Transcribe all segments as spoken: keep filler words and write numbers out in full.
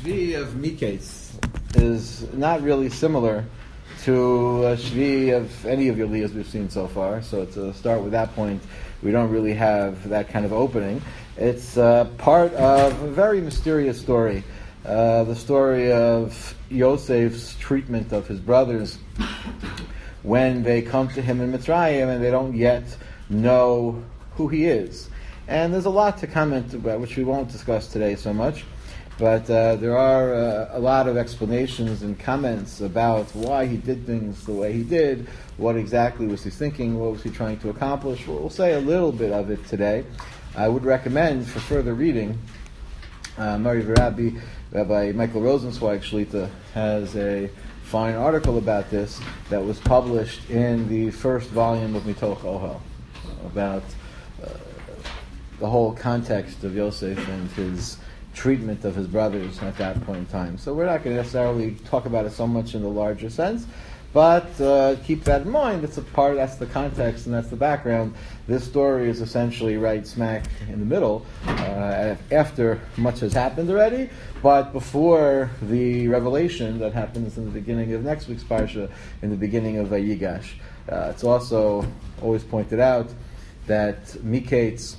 Shvi of Miketz is not really similar to a Shvi of any of your Liyas we've seen so far. So to start with that point, we don't really have that kind of opening. It's uh, part of a very mysterious story. Uh, the story of Yosef's treatment of his brothers when they come to him in Mitzrayim and they don't yet know who he is. And there's a lot to comment about, which we won't discuss today so much. But uh, there are uh, a lot of explanations and comments about why he did things the way he did, what exactly was he thinking, what was he trying to accomplish. We'll say a little bit of it today. I would recommend, for further reading, uh, Mari Verabi, Rabbi Michael Rosenzweig Shlita, has a fine article about this that was published in the first volume of Mitoch Ohel, about uh, the whole context of Yosef and his treatment of his brothers at that point in time. So we're not going to necessarily talk about it so much in the larger sense, but uh, keep that in mind. It's a part, that's the context and that's the background. This story is essentially right smack in the middle, uh, after much has happened already, but before the revelation that happens in the beginning of next week's Parsha, in the beginning of Vayigash. Uh, it's also always pointed out that Miketz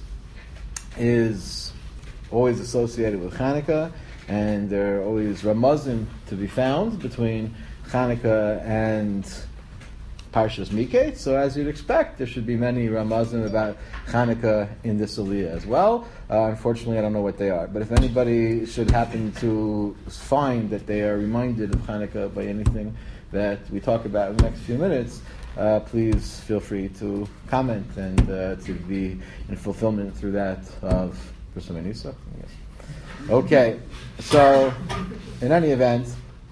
is always associated with Chanukah, and there are always ramazim to be found between Chanukah and Parshas Miketz. So as you'd expect, there should be many ramazim about Chanukah in this aliyah as well. Uh, unfortunately, I don't know what they are. But if anybody should happen to find that they are reminded of Chanukah by anything that we talk about in the next few minutes, uh, please feel free to comment and uh, to be in fulfillment through that of Yes. Okay, so in any event,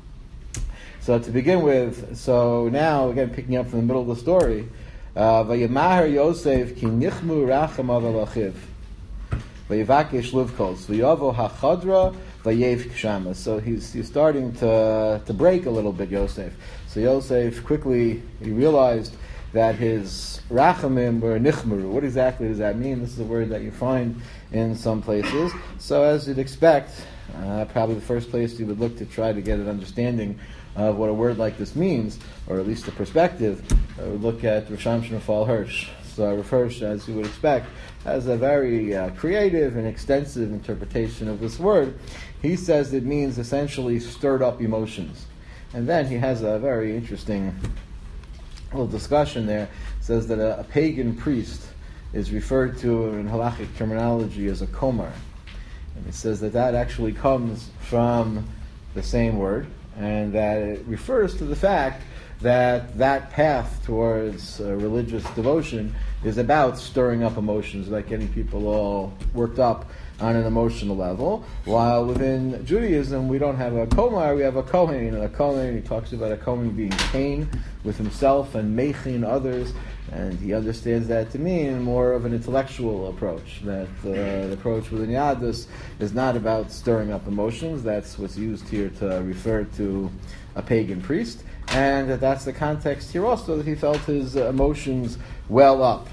so to begin with, so now again picking up from the middle of the story, Vayimahar Yosef ki nichmu rachamav alachiv, vayivakesh livkos, vayavo hachadra vayev kshama. So he's he's starting to to break a little bit, Yosef. So Yosef quickly he realized that his rachamim were nichmuru. What exactly does that mean? This is a word that you find in some places. So as you'd expect, uh, probably the first place you would look to try to get an understanding of what a word like this means, or at least a perspective, uh, would look at Rosh Hashanah Hirsch. So Rav Hirsch, as you would expect, has a very uh, creative and extensive interpretation of this word. He says it means essentially stirred up emotions. And then he has a very interesting little discussion there. It says that a, a pagan priest is referred to in halachic terminology as a komar. And it says that that actually comes from the same word, and that it refers to the fact that that path towards uh, religious devotion is about stirring up emotions, like getting people all worked up on an emotional level, while within Judaism we don't have a komar, we have a kohen. A kohen, he talks about a kohen being kain with himself and mechin others, and he understands that to mean more of an intellectual approach, that uh, the approach within Yadus is not about stirring up emotions. That's what's used here to refer to a pagan priest, and that that's the context here also, that he felt his uh, emotions well up.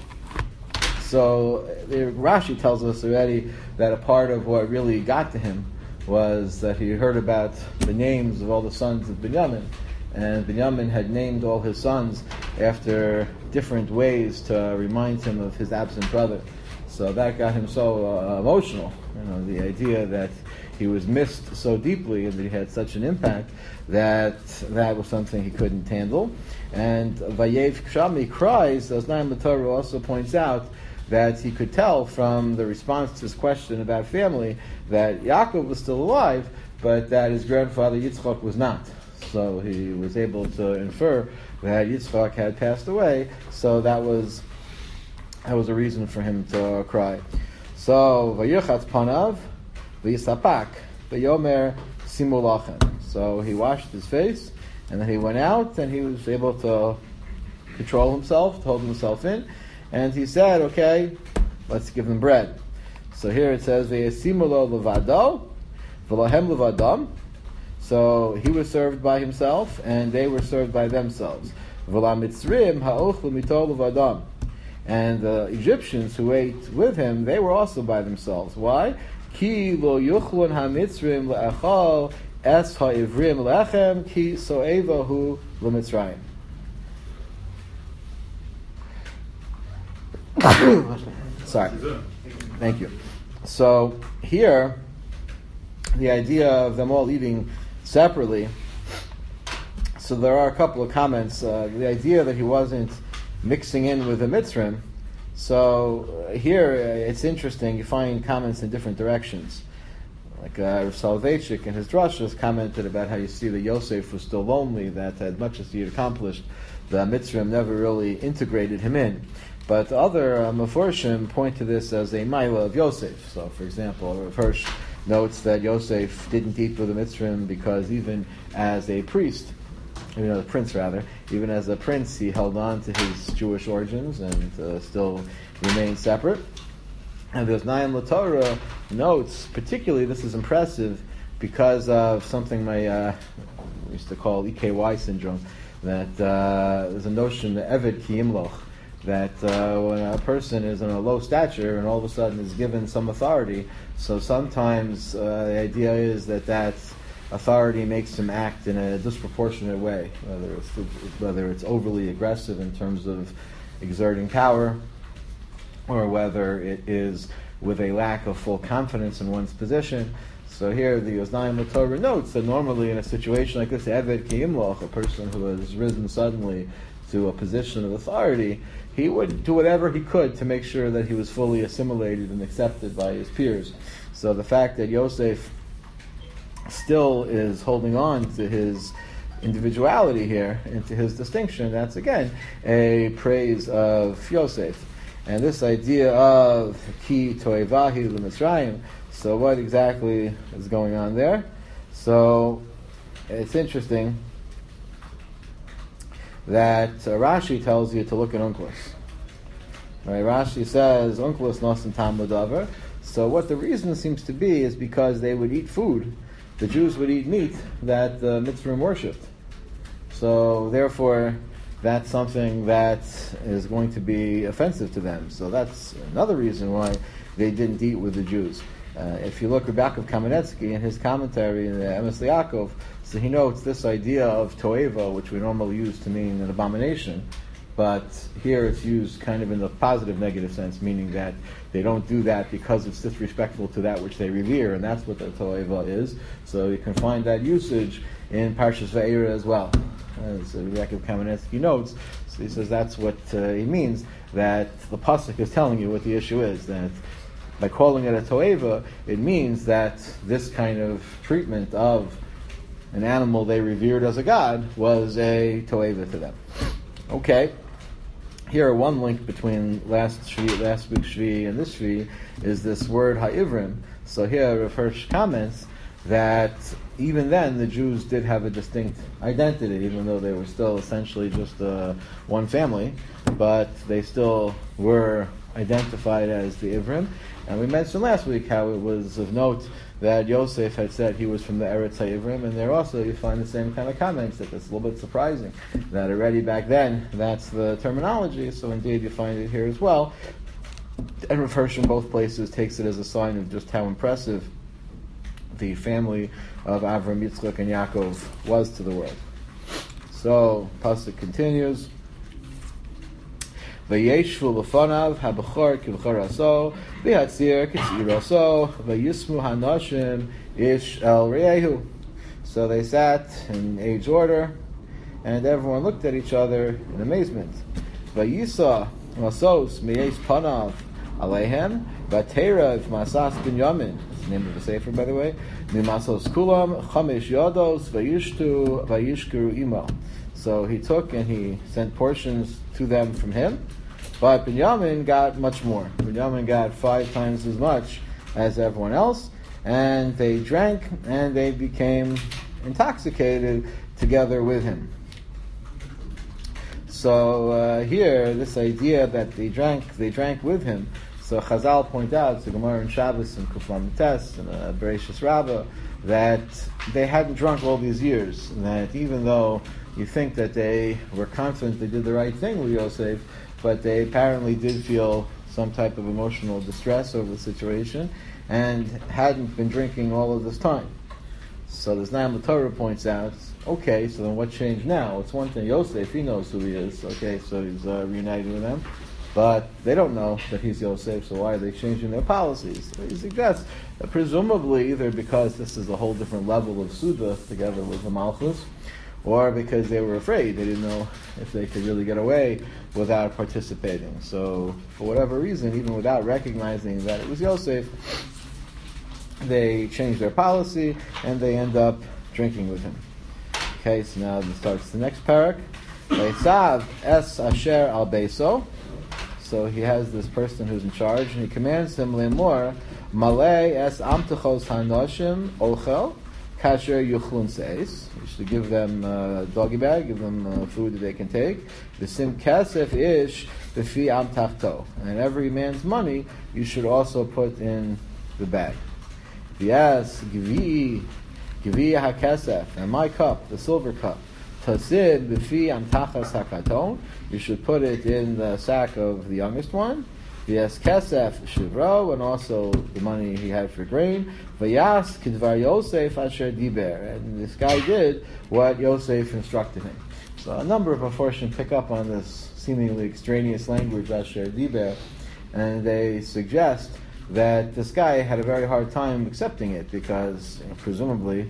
So uh, Rashi tells us already that a part of what really got to him was that he heard about the names of all the sons of Binyamin, and Binyamin had named all his sons after different ways to remind him of his absent brother. So that got him so uh, emotional, you know, the idea that he was missed so deeply and that he had such an impact, that that was something he couldn't handle. And Vayev Kshami cries, as Naim Torah also points out, that he could tell from the response to his question about family that Yaakov was still alive, but that his grandfather Yitzchak was not. So he was able to infer that Yitzchak had passed away, so that was that was a reason for him to cry. So Vayirchatz panav v'yisapak v'yomer simu lachem. So he washed his face, and then he went out, and he was able to control himself, to hold himself in. And he said, okay, let's give them bread. So here it says, V'yasimu lo levado, v'lohem levadam. So he was served by himself, and they were served by themselves. V'lamitzrim ha'ochlu mito levadam. And the Egyptians who ate with him, they were also by themselves. Why? Ki lo yuchlun hamitzrim le'achal es ha'ivrim lechem ki so'evahu l'Mitzrayim. Sorry. Thank you. So here, the idea of them all eating separately. So there are a couple of comments. Uh, the idea that he wasn't mixing in with the Mitzrim. So uh, here uh, it's interesting. You find comments in different directions. Like uh, Rav Soloveitchik in his drashas commented about how you see that Yosef was still lonely, that as much as he had accomplished, the Mitzrim never really integrated him in. But other uh, Meforshim point to this as a Maila of Yosef. So, for example, Rav Hirsch notes that Yosef didn't eat with the Mitzrim because even as a priest, you know, the prince rather, even as a prince, he held on to his Jewish origins and uh, still remained separate. And there's Naim LaTorah notes, particularly this is impressive because of something my uh, we used to call E K Y syndrome, that uh, there's a notion, the Eved Ki Yimloch, that uh, when a person is in a low stature and all of a sudden is given some authority, so sometimes uh, the idea is that that authority makes him act in a disproportionate way, whether it's whether it's overly aggressive in terms of exerting power, or whether it is with a lack of full confidence in one's position. So here the Oznaim LaTorah notes that normally in a situation like this, Eved Ki Yimloch, a person who has risen suddenly to a position of authority, he would do whatever he could to make sure that he was fully assimilated and accepted by his peers. So the fact that Yosef still is holding on to his individuality here and to his distinction, that's again a praise of Yosef. And this idea of ki toevahi l'Mitzrayim, so what exactly is going on there? So it's interesting that uh, Rashi tells you to look at Unclus. Right, Rashi says Unclus nosen tam l'davar. So what the reason seems to be is because they would eat food. The Jews would eat meat that the Mitzrim worshipped. So therefore, that's something that is going to be offensive to them. So that's another reason why they didn't eat with the Jews. Uh, if you look at Yaakov Kamenetsky in his commentary in the Emes Yaakov, so he notes this idea of toeva, which we normally use to mean an abomination, but here it's used kind of in the positive negative sense, meaning that they don't do that because it's disrespectful to that which they revere, and that's what the toeva is. So you can find that usage in Parshas Va'era as well. As Yaakov Kamenetsky notes, so he says that's what uh, he means, that the pasuk is telling you what the issue is, that by calling it a toeva, it means that this kind of treatment of an animal they revered as a god was a toeva to them. Okay, here one link between last Shvi, last week's Shvi and this Shvi is this word ha'ivrim. So here Rav Hirsch comments that even then the Jews did have a distinct identity, even though they were still essentially just uh, one family, but they still were identified as the Ivrim. And we mentioned last week how it was of note that Yosef had said he was from the Eretz HaIvrim, and there also you find the same kind of comments, that it's a little bit surprising that already back then that's the terminology, so indeed you find it here as well. And Rav Hirsch in both places takes it as a sign of just how impressive the family of Avram, Yitzchak, and Yaakov was to the world. So, pasuk continues. Vayeshvu l'fanav habachor kivchor aso v'hatzir kitzir aso vayismu hanashim ish el re'ehu. So they sat in age order, and everyone looked at each other in amazement. Vayisa asos meyesh panav aleihem v'aterav masas binyamin. That's the name of the sefer, by the way. Mimasos kulam chamish yodos vayishtu vayishkeru imo. So he took and he sent portions to them from him. But Binyamin got much more. Binyamin got five times as much as everyone else, and they drank and they became intoxicated together with him. So uh, here, this idea that they drank, they drank with him. So Chazal point out, to Gemara and Shabbos and Kuflam Tes and uh, Bereshis Rabbah, that they hadn't drunk all these years. That even though you think that they were confident they did the right thing with Yosef, but they apparently did feel some type of emotional distress over the situation and hadn't been drinking all of this time. So the Znaim Torah points out, okay, so then what changed now? It's one thing, Yosef, he knows who he is, okay, so he's uh, reunited with them, but they don't know that he's Yosef, so why are they changing their policies? So he suggests that presumably either because this is a whole different level of Suda together with the Malchus, or because they were afraid, they didn't know if they could really get away without participating. So for whatever reason, even without recognizing that it was Yosef, they change their policy and they end up drinking with him. Okay, so now it starts the next parak. Veisav es asher al beso. So he has this person who's in charge, and he commands him lemor malay es amtechos hanoshim ochel kasher yuchlun seis. You should give them a doggy bag, give them uh, food that they can take. The sim kasef ish befi amtachto, and every man's money you should also put in the bag. Yes, givi, givi hakesef, and my cup, the silver cup, tasid b'fi amtachas hakaton. You should put it in the sack of the youngest one. Yes, kesef shivro, and also the money he had for grain. Vayas kidvar Yosef asher diber, and this guy did what Yosef instructed him. So a number of Mepharshim pick up on this seemingly extraneous language asher diber, and they suggest that this guy had a very hard time accepting it because, you know, presumably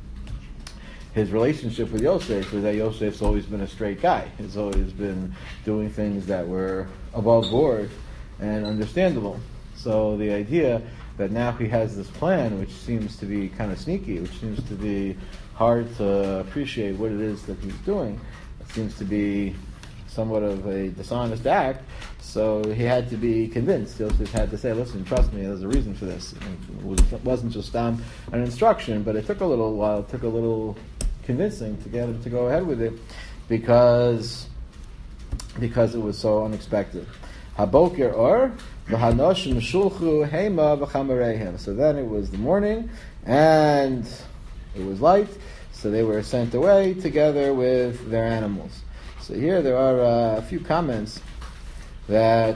his relationship with Yosef was that Yosef's always been a straight guy. He's always been doing things that were above board and understandable. So the idea that now he has this plan, which seems to be kind of sneaky, which seems to be hard to appreciate what it is that he's doing, it seems to be somewhat of a dishonest act, so he had to be convinced. Yosef had to say, listen, trust me, there's a reason for this. It wasn't just um, an instruction, but it took a little while, it took a little convincing to get him to go ahead with it, because because it was so unexpected. Haboker or v'hanoshim shulchu hema v'chamareihem. So then it was the morning, and it was light, so they were sent away together with their animals. So here there are uh, a few comments that,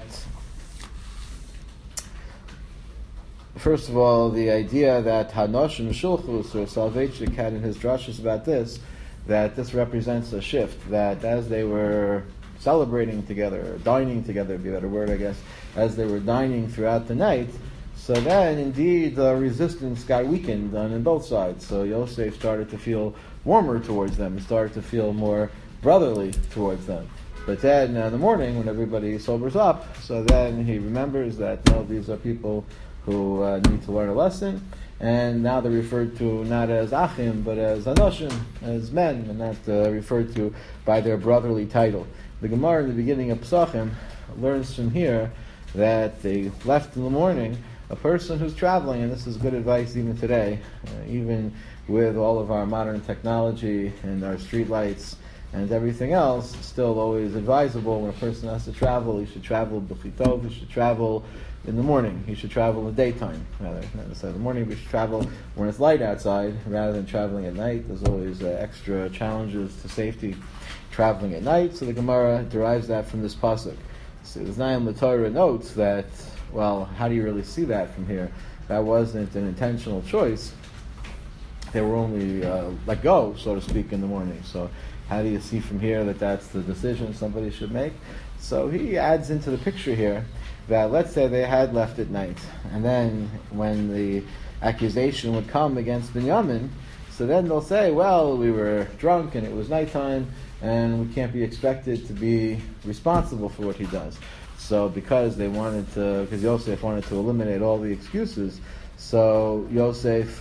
first of all, the idea that Hanoshim Shulchus or Soloveitchik had in his drashas about this, that this represents a shift, that as they were celebrating together, or dining together would be a better word, I guess, as they were dining throughout the night, so then indeed the resistance got weakened on both sides. So Yosef started to feel warmer towards them, started to feel more brotherly towards them. But then uh, in the morning, when everybody sobers up, so then he remembers that, no, these are people who uh, need to learn a lesson, and now they're referred to not as achim, but as anoshim, as men, and not uh, referred to by their brotherly title. The Gemara in the beginning of Pesachim learns from here that they left in the morning a person who's traveling, and this is good advice even today, uh, even with all of our modern technology and our street lights and everything else, still always advisable when a person has to travel, he should travel b'chitov, he should travel in the morning, he should travel in the daytime, rather. Not necessarily in the morning, we should travel when it's light outside, rather than traveling at night. There's always uh, extra challenges to safety traveling at night, so the Gemara derives that from this pasuk. So the Znaim Torah notes that, well, how do you really see that from here? That wasn't an intentional choice. They were only uh, let go, so to speak, in the morning. So how do you see from here that that's the decision somebody should make? So he adds into the picture here that let's say they had left at night, and then when the accusation would come against Binyamin, so then they'll say, well, we were drunk and it was nighttime, and we can't be expected to be responsible for what he does. So because they wanted to, because Yosef wanted to eliminate all the excuses, so Yosef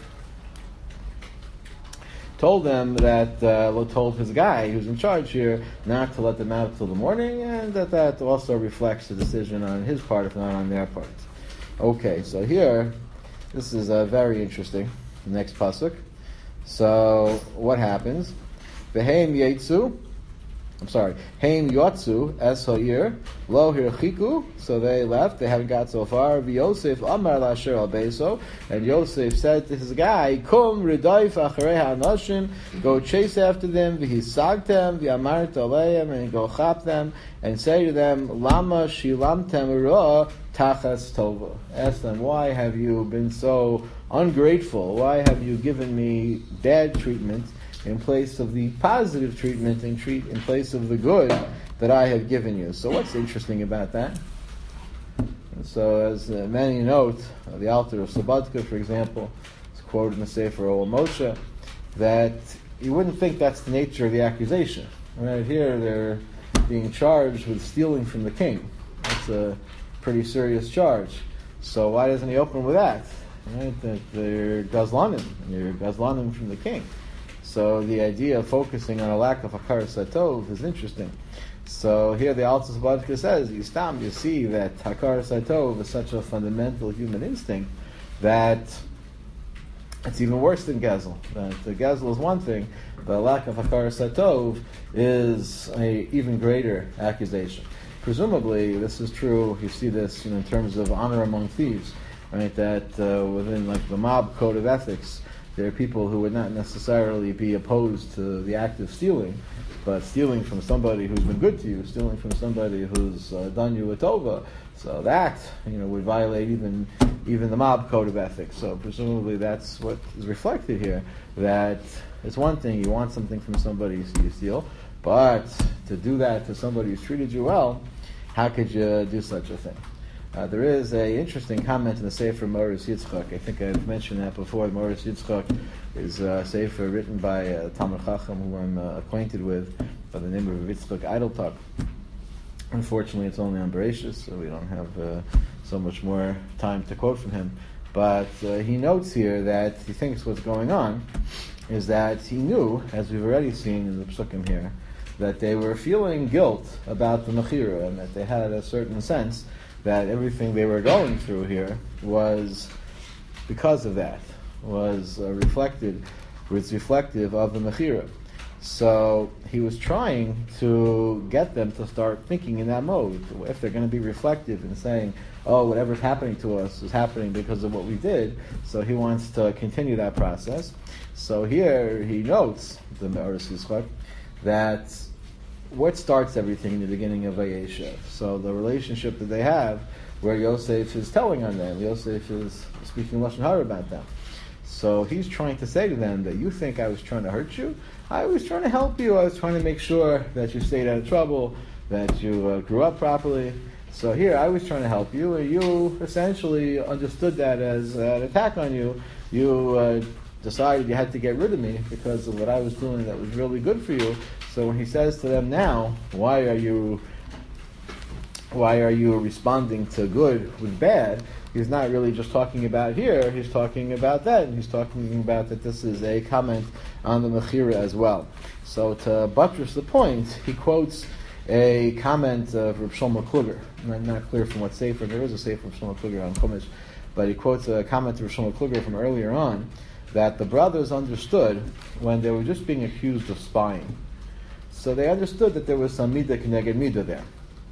told them that, uh, told his guy who's in charge here not to let them out till the morning, and that that also reflects the decision on his part, if not on their part. Okay, so here, this is uh, very interesting. The next pasuk. So, what happens? V'heim yetzu, I'm sorry, heim yotzu es ha'ir, lo hirchiku, so they left, they haven't got so far. V'Yosef amar la'asher al beso, and Yosef said to his guy, kum ridoif acharei ha'anoshim, go chase after them, v'hisagtem, v'amart aleim, and go chop them, and say to them, lama shilamtem ra tachas tova. Ask them, why have you been so ungrateful. Why have you given me bad treatment in place of the positive treatment and treat in place of the good that I have given you? So what's interesting about that? And so as uh, many note, uh, the Alter of Slobodka, for example, is quoted in the Sefer Ol Moshe, that you wouldn't think that's the nature of the accusation. Right here, they're being charged with stealing from the king. That's a pretty serious charge. So why doesn't he open with that? Right? That they're gazlanim, they're gazlanim from the king. So the idea of focusing on a lack of hakaras hatov is interesting. So here the Alter Slobodka says, Yistam, you see that hakaras hatov is such a fundamental human instinct that it's even worse than gezel. That the gezel is one thing, the lack of hakaras hatov is an even greater accusation. Presumably, this is true. You see this, you know, in terms of honor among thieves, right? That uh, within like the mob code of ethics, there are people who would not necessarily be opposed to the act of stealing, but stealing from somebody who's been good to you, stealing from somebody who's uh, done you a tova, so that, you know, would violate even even the mob code of ethics. So presumably that's what is reflected here, that it's one thing, you want something from somebody, so you steal, but to do that to somebody who's treated you well, how could you do such a thing? Uh, there is an interesting comment in the Sefer Moritz Yitzchak. I think I've mentioned that before. Moritz Yitzchak is a Sefer written by a Talmud Chacham who I'm uh, acquainted with by the name of Yitzchak Eideltag. Unfortunately, it's only on Bereshis, so we don't have uh, so much more time to quote from him. But uh, he notes here that he thinks what's going on is that he knew, as we've already seen in the Psukim here, that they were feeling guilt about the Mechira, and that they had a certain sense that everything they were going through here was because of that, was uh, reflected, was reflective of the Mechira. So he was trying to get them to start thinking in that mode. If they're going to be reflective and saying, oh, whatever's happening to us is happening because of what we did, so he wants to continue that process. So here he notes, the Me'oris Yitzchak, that what starts everything in the beginning of Vayeshev. So the relationship that they have, where Yosef is telling on them, Yosef is speaking Lashon Hara about them. So he's trying to say to them that you think I was trying to hurt you? I was trying to help you. I was trying to make sure that you stayed out of trouble, that you uh, grew up properly. So here, I was trying to help you, and you essentially understood that as uh, an attack on you. You uh, decided you had to get rid of me because of what I was doing that was really good for you. So when he says to them now, why are you why are you responding to good with bad? He's not really just talking about here, he's talking about that, and he's talking about that this is a comment on the Mechira as well. So to buttress the point, he quotes a comment of Reb Shlomo Kluger. I'm not clear from what Sefer, there is a Sefer of Shlomo Kluger on Chumash, but he quotes a comment of Reb Shlomo Kluger from earlier on, that the brothers understood when they were just being accused of spying. So they understood that there was some midah k'neged midah there,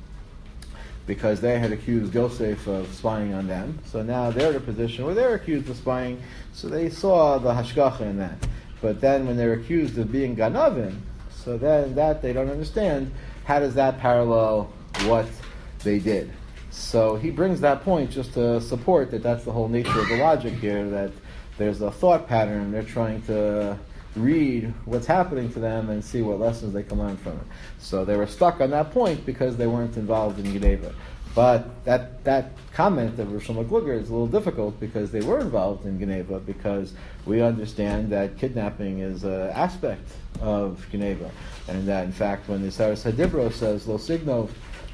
because they had accused Yosef of spying on them. So now they're in a position where they're accused of spying, so they saw the hashgacha in that. But then when they're accused of being ganavim, so then that they don't understand, how does that parallel what they did? So he brings that point just to support that that's the whole nature of the logic here, that there's a thought pattern, they're trying to read what's happening to them and see what lessons they can learn from it. So they were stuck on that point because they weren't involved in Geneva. But that that comment of Rosh Kluger is a little difficult because they were involved in Geneva, because we understand that kidnapping is an aspect of Geneva. And that, in fact, when the Saras Hadibro says Lo Signov,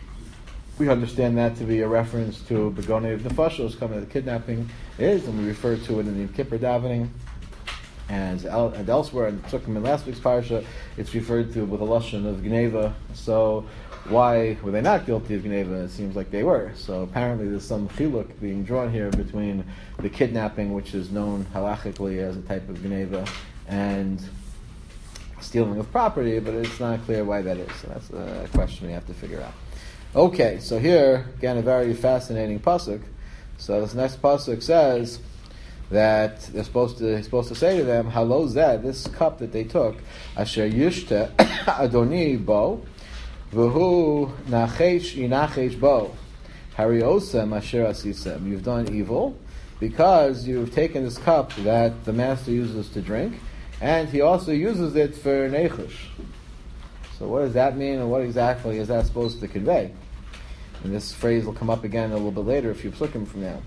we understand that to be a reference to Begone of Nefashos, coming that kidnapping is, and we refer to it in the Yom Kippur davening. And, el- and elsewhere, in Psukim in last week's parsha, it's referred to with a lashon of Geneva. So why were they not guilty of Geneva? It seems like they were. So apparently there's some chiluk being drawn here between the kidnapping, which is known halachically as a type of Geneva, and stealing of property, but it's not clear why that is. So that's a question we have to figure out. Okay, so here, again, a very fascinating pasuk. So this next pasuk says that they're supposed to he's supposed to say to them, "Halo zeh, this cup that they took, asher yishte adoni bo, v'hu nachesh inachesh bo, hariosem asher asisem. You've done evil, because you've taken this cup that the master uses to drink, and he also uses it for neichush. So what does that mean, and what exactly is that supposed to convey? And this phrase will come up again a little bit later, a few psukim from now.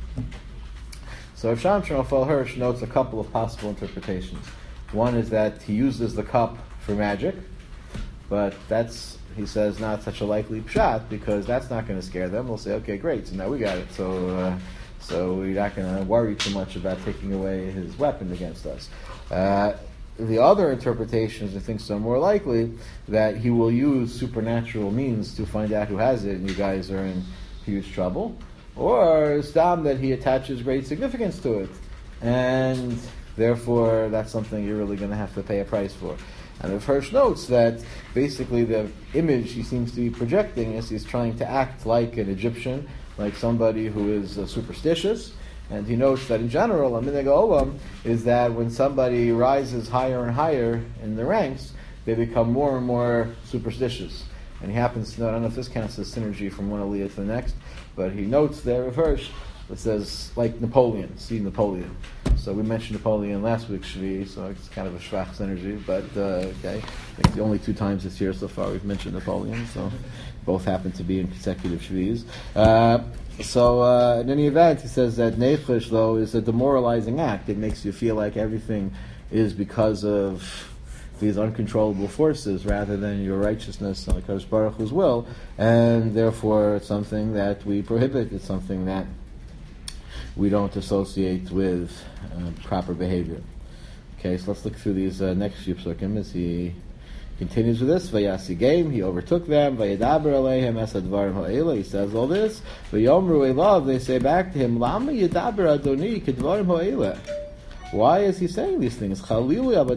So Rav Shamshon Raphael Hirsch notes a couple of possible interpretations. One is that he uses the cup for magic, but that's, he says, not such a likely pshat, because that's not going to scare them. We'll say, okay, great, so now we got it. So uh, so we're not going to worry too much about taking away his weapon against us. Uh, the other interpretations, I think, are more likely that he will use supernatural means to find out who has it, and you guys are in huge trouble. Or stam, that he attaches great significance to it, and therefore that's something you're really going to have to pay a price for. And Rav Hirsch notes that basically the image he seems to be projecting is he's trying to act like an Egyptian, like somebody who is uh, superstitious. And he notes that in general, a minhag ha'olam is that when somebody rises higher and higher in the ranks, they become more and more superstitious. And he happens to know, I don't know if this counts as synergy from one aliyah to the next, but he notes there, Rav Hirsch, it says, like Napoleon, see Napoleon. So we mentioned Napoleon last week, Shvi, so it's kind of a shvach synergy, but uh, okay. I think the only two times this year so far we've mentioned Napoleon, so both happen to be in consecutive Shvis. Uh, so uh, in any event, he says that neichush, though, is a demoralizing act. It makes you feel like everything is because of these uncontrollable forces rather than your righteousness and HaKadosh Baruch Hu's will, and therefore it's something that we prohibit. It's something that we don't associate with uh, proper behavior. Okay, so let's look through these uh, next few psukim as he continues with this. Vayasigim, he overtook them. Vayadaber aleihem es advarim ha'ela. He says all this. Vayomru elav, they say back to him, Lama yadaber adoni kedvarim ha'ela. Why is he saying these things? God forbid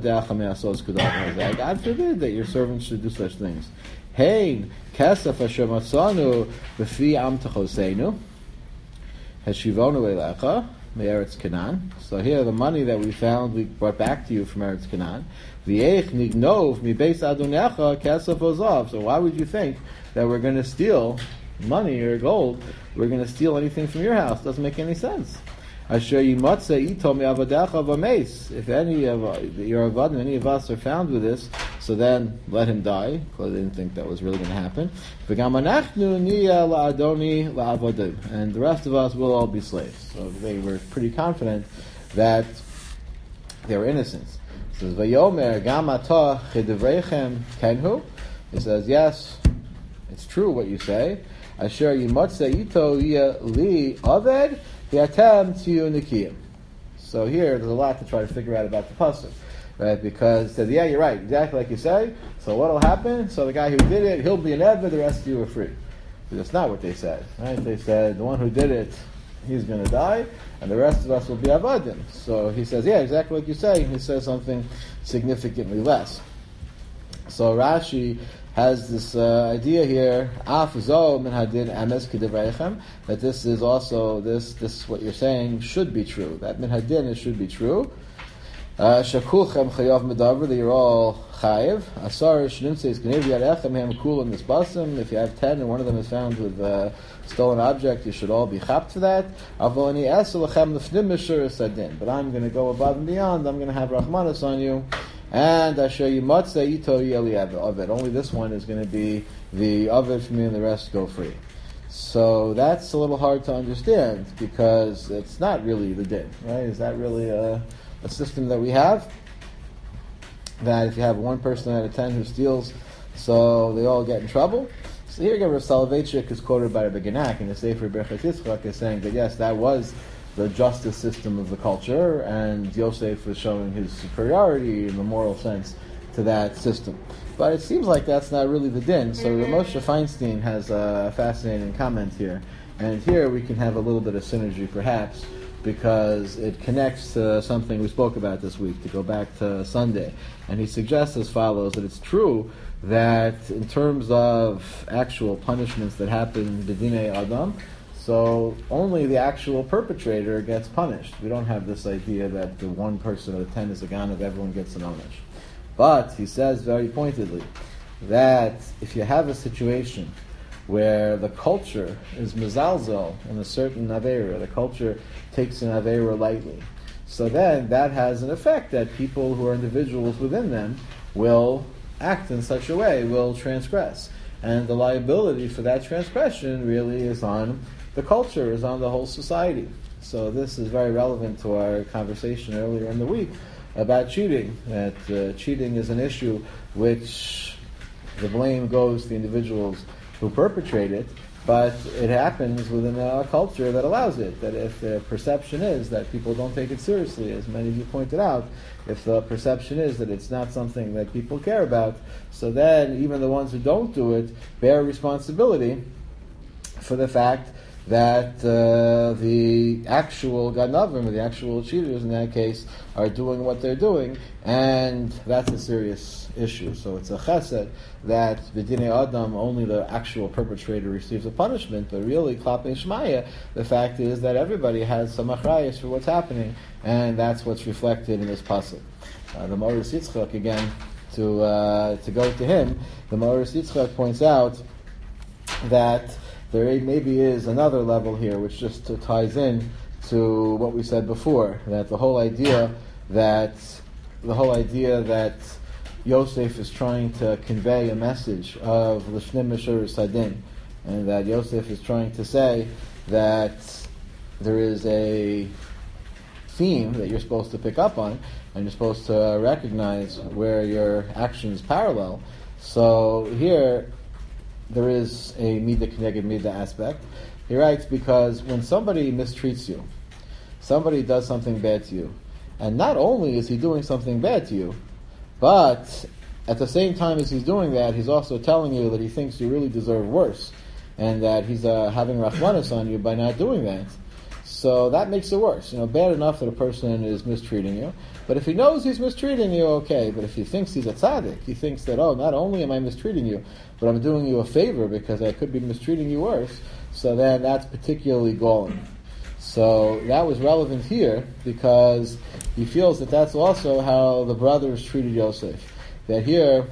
that your servants should do such things. Hey, kesef asher matzanu b'fi am techoseinu heshivonu elecha me'eretz Canaan. So here, the money that we found, we brought back to you from Eretz Canaan. V'yeich nignov mibeis adonecha kesef ozav. So why would you think that we're going to steal money or gold? We're going to steal anything from your house? Doesn't make any sense. Asher yimatze ito me'avadecha v'meis. If any of uh, your avadim, any of us are found with this, so then let him die, because they didn't think that was really going to happen. V'gam anachnu niya la'adoni la'avodim. And the rest of us will all be slaves. So they were pretty confident that they were innocent. It says, Vayomer gam atah chidivreichem kenhu. He says, yes, it's true what you say. Asher yimatze ito yia li aved. So here, there's a lot to try to figure out about the pasuk, right? Because it says, yeah, you're right, exactly like you say. So what'll happen? So the guy who did it, he'll be an eved, the rest of you are free. But that's not what they said, right? They said the one who did it, he's going to die, and the rest of us will be avadim. So he says, yeah, exactly like you say. He says something significantly less. So Rashi has this uh, idea here, af zo min hadin emes kedivreichem, that this is also, this, this what you're saying should be true. That min hadin, it should be true. Shakulchem chayav medaver, that you're all chayiv. Asar shnimtzeis gnev yarechem hem kulam nisbasim. If you have ten and one of them is found with a stolen object, you should all be chapped for that. Avolani eselachem lefnim mishur sadin. But I'm going to go above and beyond. I'm going to have rachmanis on you. And Asher yimatze ito yeli aved. Only this one is going to be the aved for me, and the rest go free. So that's a little hard to understand, because it's not really the din, right? Is that really a, a system that we have? That if you have one person out of ten who steals, so they all get in trouble? So here again, Rav Soloveitchik is quoted by Rabbi Genak in the Sefer Berchat Yitzchak is saying that yes, that was the justice system of the culture, and Yosef was showing his superiority in the moral sense to that system. But it seems like that's not really the din. So mm-hmm. Moshe Feinstein has a fascinating comment here. And here we can have a little bit of synergy perhaps, because it connects to something we spoke about this week, to go back to Sunday. And he suggests as follows, that it's true that in terms of actual punishments that happen b'dinei Adam, so only the actual perpetrator gets punished. We don't have this idea that the one person out of ten is a ganav, everyone gets an onesh. But he says very pointedly that if you have a situation where the culture is mezalzel in a certain avera. The culture takes an avera lightly. So then that has an effect that people who are individuals within them will act in such a way, will transgress. And the liability for that transgression really is on the culture, is on the whole society. So this is very relevant to our conversation earlier in the week about cheating, that uh, cheating is an issue which the blame goes to the individuals who perpetrate it, but it happens within a culture that allows it, that if the perception is that people don't take it seriously, as many of you pointed out, if the perception is that it's not something that people care about, so then even the ones who don't do it bear responsibility for the fact that uh, the actual ganavim, or the actual cheaters in that case, are doing what they're doing, and that's a serious issue. So it's a chesed that b'dinei adam only the actual perpetrator receives a punishment, but really klapei shmaya, the fact is that everybody has some achrayus for what's happening, and that's what's reflected in this pasuk. Uh, the Maoris Yitzchak, again, to uh, to go to him, the Maoris Yitzchak points out that there maybe is another level here which just ties in to what we said before, that the whole idea that the whole idea that Yosef is trying to convey a message of L'shnim Mishur Sadin, and that Yosef is trying to say that there is a theme that you're supposed to pick up on, and you're supposed to recognize where your actions parallel. So here there is a midah keneged midah aspect. He writes, because when somebody mistreats you, somebody does something bad to you, and not only is he doing something bad to you, but at the same time as he's doing that, he's also telling you that he thinks you really deserve worse, and that he's uh, having rachmanis on you by not doing that. So that makes it worse. You know, bad enough that a person is mistreating you, but if he knows he's mistreating you, okay. But if he thinks he's a tzaddik, he thinks that, oh, not only am I mistreating you, but I'm doing you a favor because I could be mistreating you worse, so then that's particularly galling. So that was relevant here because he feels that that's also how the brothers treated Yosef. That here,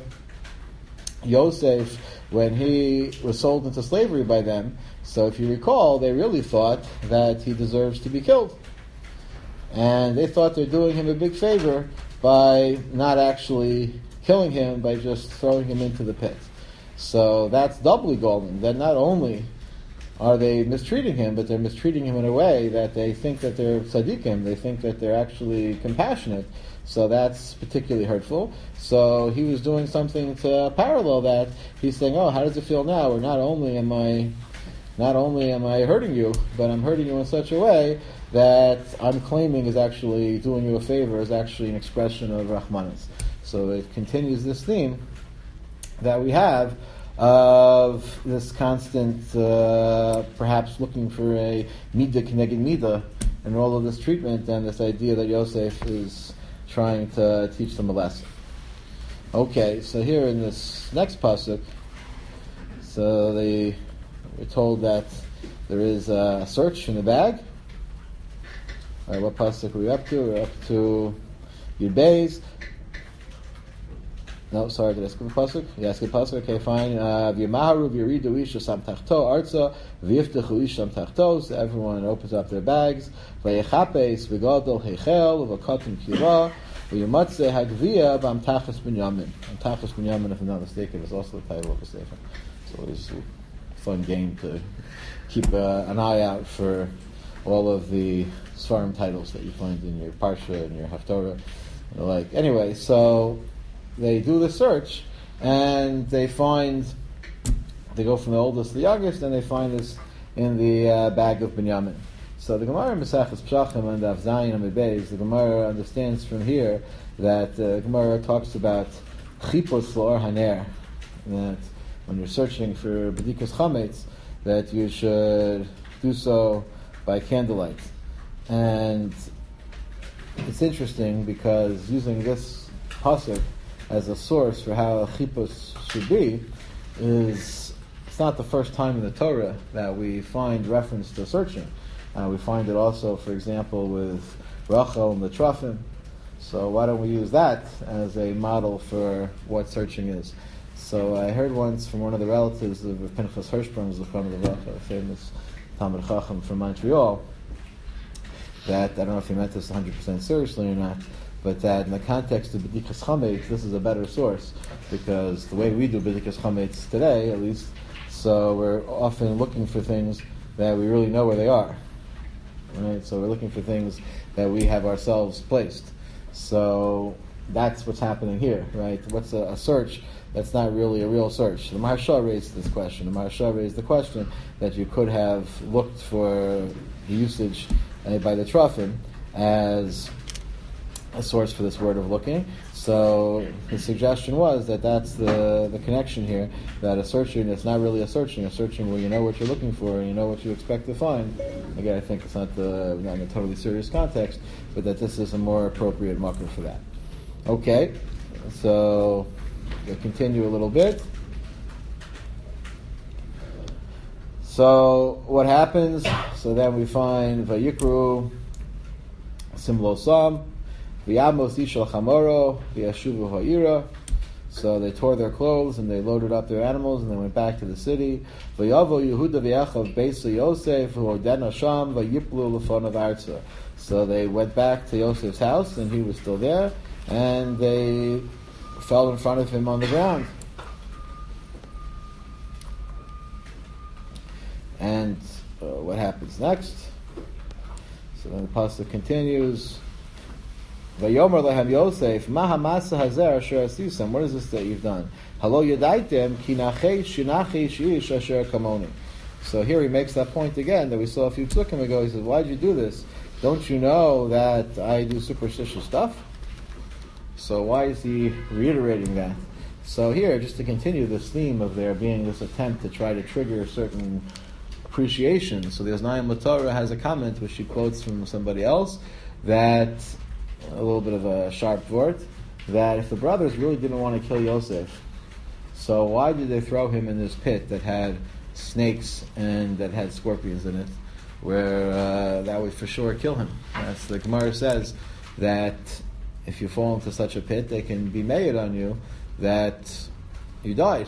Yosef, when he was sold into slavery by them, so if you recall, they really thought that he deserves to be killed. And they thought they're doing him a big favor by not actually killing him, by just throwing him into the pit. So that's doubly galling. That not only are they mistreating him, but they're mistreating him in a way that they think that they're tzaddikim, they think that they're actually compassionate. So that's particularly hurtful. So he was doing something to parallel that. He's saying, oh, how does it feel now? Or not only am I not only am I hurting you, but I'm hurting you in such a way that I'm claiming is actually doing you a favor, is actually an expression of Rahmanis. So it continues this theme that we have of this constant, uh, perhaps looking for a midah keneged midah in all of this treatment, and this idea that Yosef is trying to teach them a lesson. Okay, so here in this next pasuk, so they, we're told that there is a search in the bag. All right, what pasuk are we up to? We're up to Yud Beis. No, sorry, did I skip a pasuk? Yeah, skip a pasuk. Okay, fine. V'yamaharu v'yiridu isha sam tachto arza v'yiftechu isha sam tachto. So everyone opens up their bags. V'yechapes v'gadol heichel v'katim kira v'yamatze hagvia v'amtachas binyamin. Amtachas binyamin, if I'm not mistaken, is also the title of the sefer. It's always a fun game to keep uh, an eye out for all of the Svarim titles that you find in your Parsha and your Haftorah and the like. Anyway, so they do the search, and they find, they go from the oldest to the youngest, and they find this in the uh, bag of Binyamin. So the Gemara in Maseches Pshachim and Daf Zayin and Beis, the Gemara understands from here that the uh, Gemara talks about chipos l'or haner, that when you're searching for bedikas chametz, that you should do so by candlelight. And it's interesting because using this pasuk as a source for how a chipos should be is, it's not the first time in the Torah that we find reference to searching. Uh, we find it also, for example, with Rachel and the Trofim. So why don't we use that as a model for what searching is? So I heard once from one of the relatives of Pinchas Hirschsprung, a famous Talmud Chacham from Montreal, that, I don't know if he meant this one hundred percent seriously or not, but that in the context of B'dikas Chametz, this is a better source, because the way we do B'dikas Chametz today, at least, so we're often looking for things that we really know where they are. Right? So we're looking for things that we have ourselves placed. So that's what's happening here, right? What's a, a search that's not really a real search? The Maharsha raised this question. The Maharsha raised the question that you could have looked for the usage uh, by the Trufim as a source for this word of looking. So his suggestion was that that's the, the connection here, that a searching is not really a searching, a searching where you know what you're looking for and you know what you expect to find. Again, I think it's not, the, not in a totally serious context, but that this is a more appropriate marker for that. Okay, so we'll continue a little bit. So what happens? So then we find Vayikru Simlo Sam, V'yamos Ishal Chamoro, V'yashuvu Ha'ira. So they tore their clothes and they loaded up their animals and they went back to the city. V'yavo Yehuda v'yachav Beis Yosef v'hodena Sham v'yiplu l'fonav arza. So they went back to Yosef's house and he was still there, and they fell in front of him on the ground. And uh, what happens next? So then the pasuk continues. Vayomer lehem Yosef, ma hamasa hazer asher asisam. What is this that you've done? Halo yadaitem ki nachei shinachi shiish asher kamoni. So here he makes that point again that we saw a few psukim ago. He says, why did you do this? Don't you know that I do superstitious stuff? So why is he reiterating that? So here, just to continue this theme of there being this attempt to try to trigger certain appreciation. So the Oznayim L'Torah has a comment which she quotes from somebody else, that a little bit of a sharp word, that if the brothers really didn't want to kill Yosef, so why did they throw him in this pit that had snakes and that had scorpions in it, where uh, that would for sure kill him? As the Gemara says, that if you fall into such a pit, they can be made on you that you died.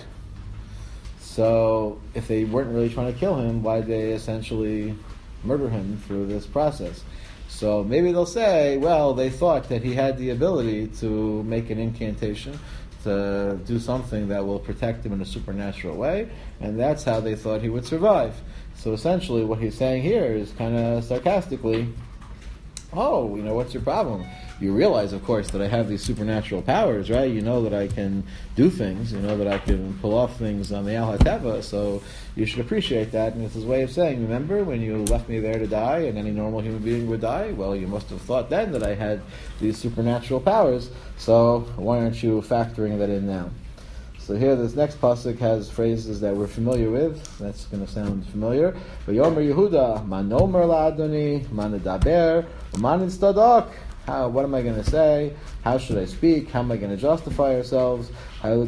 So if they weren't really trying to kill him, why did they essentially murder him through this process? So maybe they'll say, well, they thought that he had the ability to make an incantation, to do something that will protect him in a supernatural way, and that's how they thought he would survive. So essentially what he's saying here is kind of sarcastically, oh, you know, what's your problem? You realize, of course, that I have these supernatural powers, right? You know that I can do things. You know that I can pull off things on the Al HaTeva, so you should appreciate that. And it's his way of saying, remember when you left me there to die and any normal human being would die? Well, you must have thought then that I had these supernatural powers, so why aren't you factoring that in now? So here, this next pasuk has phrases that we're familiar with. That's going to sound familiar. V'yomer Yehuda, man omer la'adoni, man edaber, man instadak. How, what am I going to say? How should I speak? How am I going to justify ourselves? God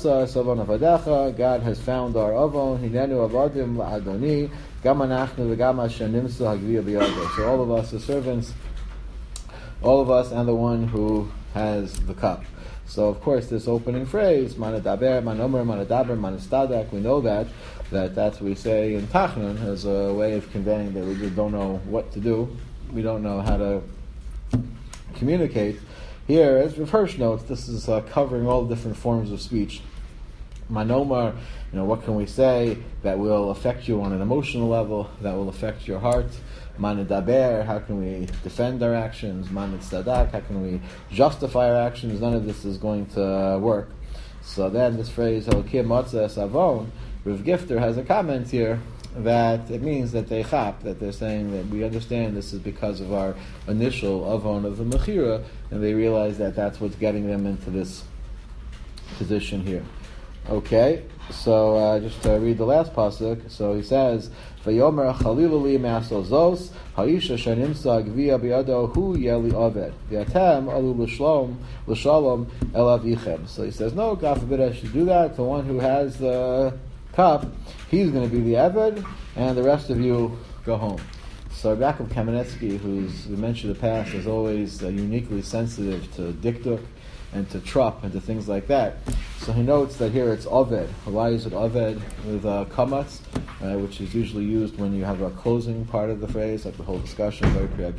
has found our avon. Hinenu avadim la'adoni. Gam anachnu v'gam asher nimsa hagviya b'yado. So all of us are servants, all of us, and the one who has the cup. So of course this opening phrase, manadaber, manomer, manadaber, manistadak, we know that, that that's what we say in Tachnun as a way of conveying that we just don't know what to do. We don't know how to communicate. Here, as Rav Hirsch notes, this is uh, covering all different forms of speech. Manomar, you know, what can we say that will affect you on an emotional level, that will affect your heart? Manadaber, how can we defend our actions? Manitzadak, how can we justify our actions? None of this is going to work. So then this phrase, Elokim Motzeh Savon, Rav Gifter has a comment here that it means that they chap, that they're saying that we understand this is because of our initial avon of the mechira, and they realize that that's what's getting them into this position here. Okay, so uh, just to read the last pasuk. So he says, "Vayomer chalilu li me'asol zos ha'isha shenimsa gvia biyado hu yeli aved v'atem alu l'shlom l'shalom el avichem." So he says, no, God forbid I should do that. The one who has the cup, he's going to be the aved, and the rest of you go home. So Yaakov Kamenetsky, who's we mentioned in the past, is always uh, uniquely sensitive to diktuk and to trup and to things like that. So he notes that here it's Oved. Why is it Oved with uh, kamatz, uh, which is usually used when you have a closing part of the phrase, like the whole discussion, right?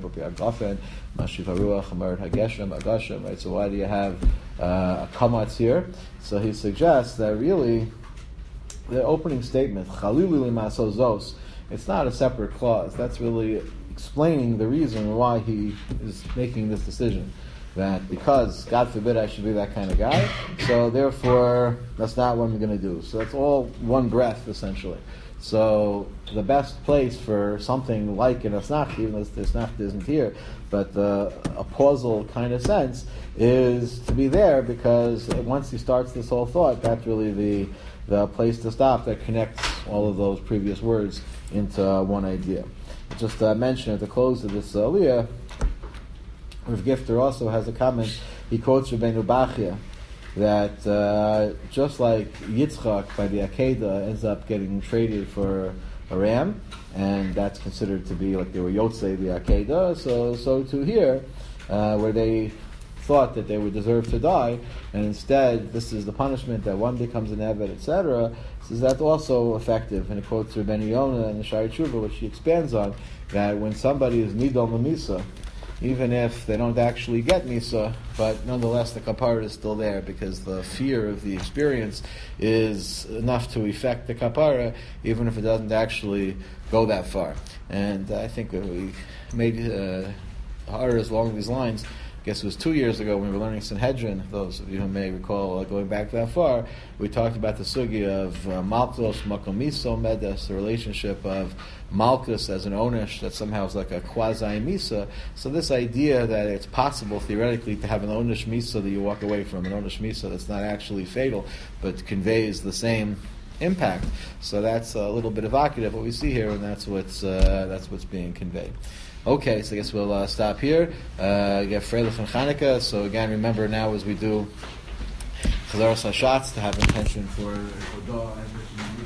So why do you have uh, a kamatz here? So he suggests that really the opening statement, Chalili Limaso Zos, it's not a separate clause. That's really explaining the reason why he is making this decision. That because, God forbid, I should be that kind of guy, so therefore, that's not what I'm going to do. So that's all one breath, essentially. So the best place for something like an asnach, even though the asnach isn't here, but the, a pausal kind of sense, is to be there, because once he starts this whole thought, that's really the the place to stop that connects all of those previous words into uh, one idea. Just uh, mention at the close of this uh, aliyah, Rav Gifter also has a comment. He quotes Rabbeinu Bachya that uh, just like Yitzchak by the Akedah ends up getting traded for a ram, and that's considered to be like they were Yotzei the Akedah, so so too here, uh, where they thought that they would deserve to die, and instead this is the punishment that one becomes an Eved, et cetera. So that's also effective. And he quotes Rabbeinu Yonah and the Shari Tshuva, which he expands on, that when somebody is Nidol Lamisa, even if they don't actually get Misa, but nonetheless the kapara is still there, because the fear of the experience is enough to affect the kapara, even if it doesn't actually go that far. And I think we made uh, Ha'aras along these lines. I guess it was two years ago when we were learning Sanhedrin. Those of you who may recall uh, going back that far, we talked about the sugya of uh, Malkus, Makomiso, Medes, the relationship of Malkus as an onish that somehow is like a quasi-misa. So this idea that it's possible theoretically to have an onish misa that you walk away from, an onish misa that's not actually fatal, but conveys the same impact. So that's a little bit evocative what we see here, and that's what's uh, that's what's being conveyed. Okay, so I guess we'll uh, stop here. Uh, you get Freilich and Chanukah. So again, remember now as we do Chazaras HaShatz to have intention for Chodah.